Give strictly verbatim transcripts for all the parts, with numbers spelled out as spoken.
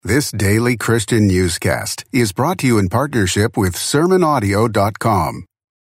This daily Christian newscast is brought to you in partnership with sermon audio dot com.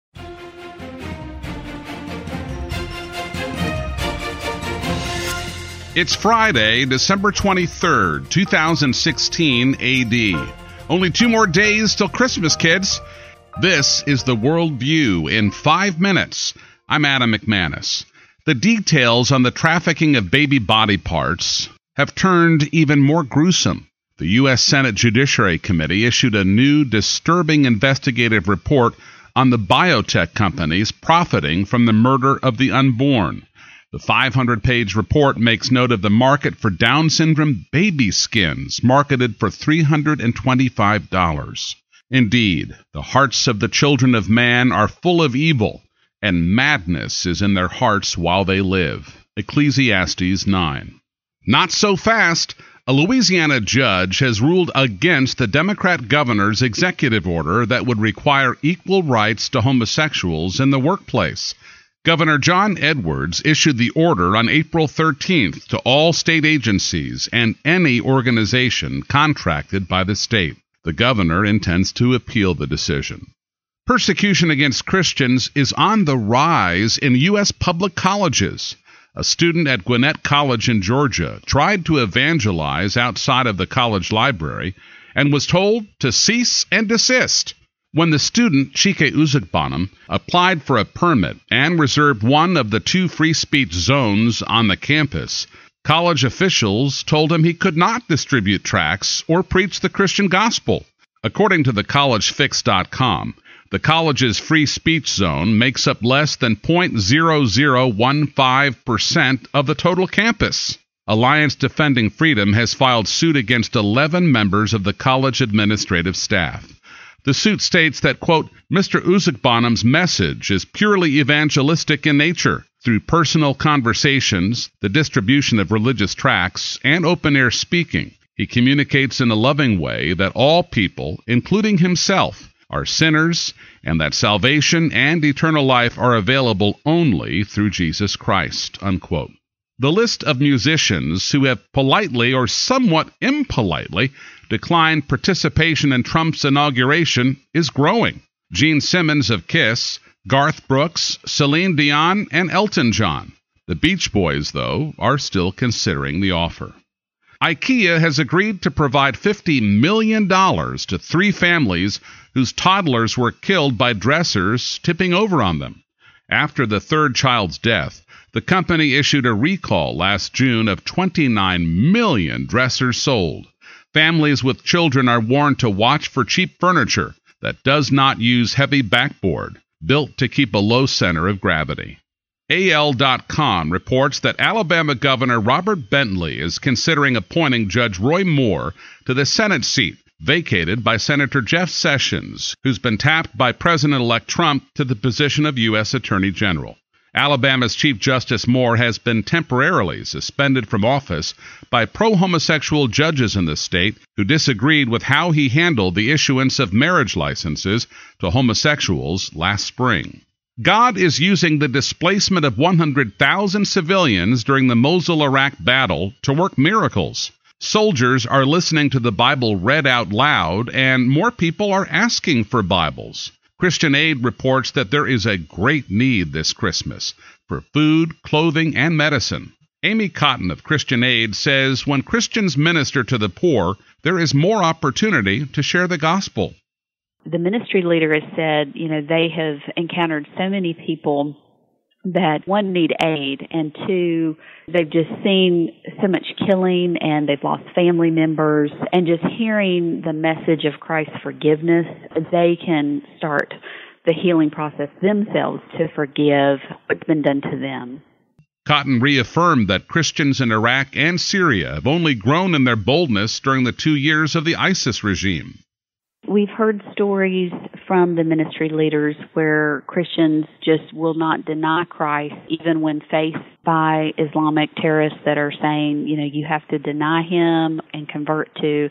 It's Friday, December twenty-third, two thousand sixteen A D. Only two more days till Christmas, kids. This is the World View in five minutes. I'm Adam McManus. The details on the trafficking of baby body parts have turned even more gruesome. The U S Senate Judiciary Committee issued a new, disturbing investigative report on the biotech companies profiting from the murder of the unborn. The five hundred page report makes note of the market for Down syndrome baby skins, marketed for three hundred twenty-five dollars. Indeed, the hearts of the children of man are full of evil, and madness is in their hearts while they live. Ecclesiastes nine. Not so fast. A Louisiana judge has ruled against the Democrat governor's executive order that would require equal rights to homosexuals in the workplace. Governor John Edwards issued the order on April thirteenth to all state agencies and any organization contracted by the state. The governor intends to appeal the decision. Persecution against Christians is on the rise in U S public colleges. A student at Gwinnett College in Georgia tried to evangelize outside of the college library and was told to cease and desist. When the student, Chike Uzukbanam, applied for a permit and reserved one of the two free speech zones on the campus, college officials told him he could not distribute tracts or preach the Christian gospel. According to the college fix dot com, the college's free speech zone makes up less than zero point zero zero one five percent of the total campus. Alliance Defending Freedom has filed suit against eleven members of the college administrative staff. The suit states that, quote, Mister Uzukbanam's message is purely evangelistic in nature. Through personal conversations, the distribution of religious tracts, and open-air speaking, he communicates in a loving way that all people, including himself, are sinners, and that salvation and eternal life are available only through Jesus Christ, unquote. The list of musicians who have politely or somewhat impolitely declined participation in Trump's inauguration is growing. Gene Simmons of Kiss, Garth Brooks, Celine Dion, and Elton John. The Beach Boys, though, are still considering the offer. IKEA has agreed to provide fifty million dollars to three families whose toddlers were killed by dressers tipping over on them. After the third child's death, the company issued a recall last June of twenty-nine million dressers sold. Families with children are warned to watch for cheap furniture that does not use heavy backboard, built to keep a low center of gravity. A L dot com reports that Alabama Governor Robert Bentley is considering appointing Judge Roy Moore to the Senate seat vacated by Senator Jeff Sessions, who's been tapped by President-elect Trump to the position of U S Attorney General. Alabama's Chief Justice Moore has been temporarily suspended from office by pro-homosexual judges in the state who disagreed with how he handled the issuance of marriage licenses to homosexuals last spring. God is using the displacement of one hundred thousand civilians during the Mosul, Iraq battle to work miracles. Soldiers are listening to the Bible read out loud, and more people are asking for Bibles. Christian Aid reports that there is a great need this Christmas for food, clothing, and medicine. Amy Cotton of Christian Aid says when Christians minister to the poor, there is more opportunity to share the gospel. The ministry leader has said, you know, they have encountered so many people that, one, need aid, and two, they've just seen so much killing and they've lost family members, and just hearing the message of Christ's forgiveness, they can start the healing process themselves to forgive what's been done to them. Cotton reaffirmed that Christians in Iraq and Syria have only grown in their boldness during the two years of the ISIS regime. We've heard stories from the ministry leaders where Christians just will not deny Christ, even when faced by Islamic terrorists that are saying, you know, you have to deny him and convert to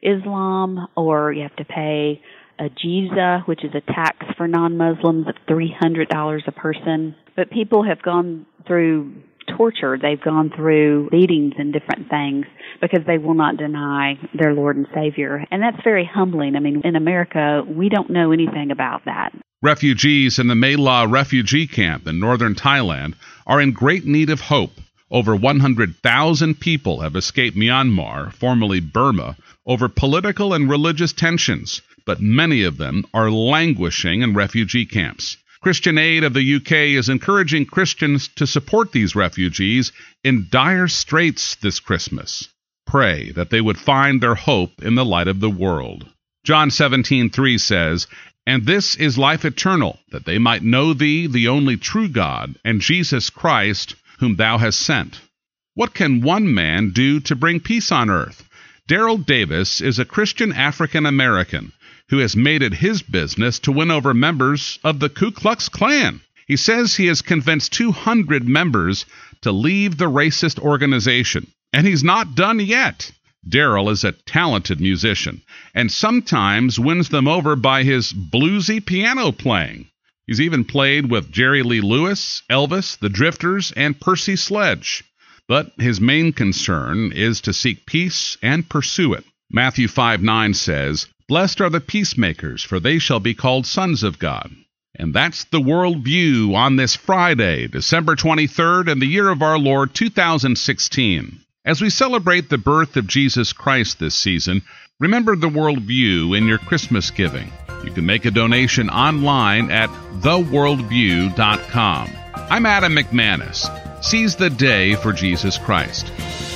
Islam, or you have to pay a jizya, which is a tax for non-Muslims of three hundred dollars a person. But people have gone through torture. They've gone through beatings and different things because they will not deny their Lord and Savior. And that's very humbling. I mean, in America, we don't know anything about that. Refugees in the My La refugee camp in northern Thailand are in great need of hope. Over one hundred thousand people have escaped Myanmar, formerly Burma, over political and religious tensions, but many of them are languishing in refugee camps. Christian Aid of the U K is encouraging Christians to support these refugees in dire straits this Christmas. Pray that they would find their hope in the light of the world. John seventeen three says, "And this is life eternal, that they might know thee, the only true God, and Jesus Christ, whom thou hast sent." What can one man do to bring peace on earth? Daryl Davis is a Christian African-American who has made it his business to win over members of the Ku Klux Klan. He says he has convinced two hundred members to leave the racist organization, and he's not done yet. Daryl is a talented musician, and sometimes wins them over by his bluesy piano playing. He's even played with Jerry Lee Lewis, Elvis, the Drifters, and Percy Sledge. But his main concern is to seek peace and pursue it. Matthew five nine says, "Blessed are the peacemakers, for they shall be called sons of God." And that's the World View on this Friday, December twenty-third, in the year of our Lord two thousand sixteen. As we celebrate the birth of Jesus Christ this season, remember the World View in your Christmas giving. You can make a donation online at the world view dot com. I'm Adam McManus. Seize the day for Jesus Christ.